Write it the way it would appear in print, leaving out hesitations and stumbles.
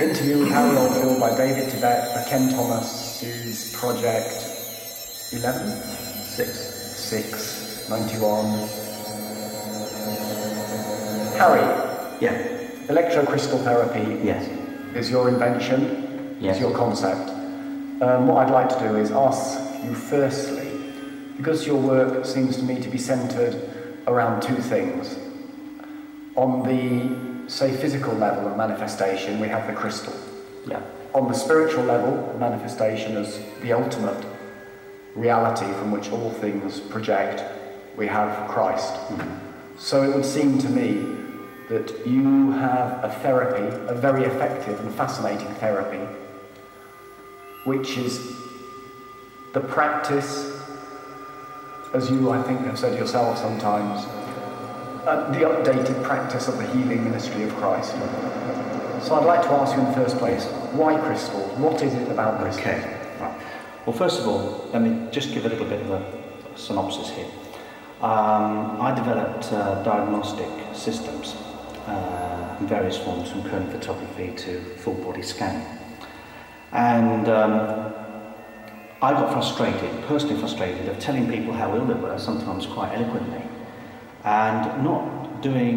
interview with Harry Oldfield by David Tibet for Ken Thomas, whose project 11? 6, 91. Harry. Yeah. Electrocrystal therapy. Yes. Is your invention. Yes. Is your concept. What I'd like to do is ask you firstly, because your work seems to me to be centred around two things. On the, say, physical level of manifestation, we have the crystal. Yeah. On the spiritual level, manifestation as the ultimate reality from which all things project, we have Christ. Mm-hmm. So it would seem to me that you have a therapy, a very effective and fascinating therapy, which is the practice, as you, I think, have said yourself sometimes, the updated practice of the healing ministry of Christ. So I'd like to ask you in the first place, why crystals? What is it about crystals? Okay. Right. Well, first of all, let me just give a little bit of a synopsis here. I developed diagnostic systems in various forms, from cone photography to full body scanning. And I got personally frustrated of telling people how ill they were, sometimes quite eloquently, and not doing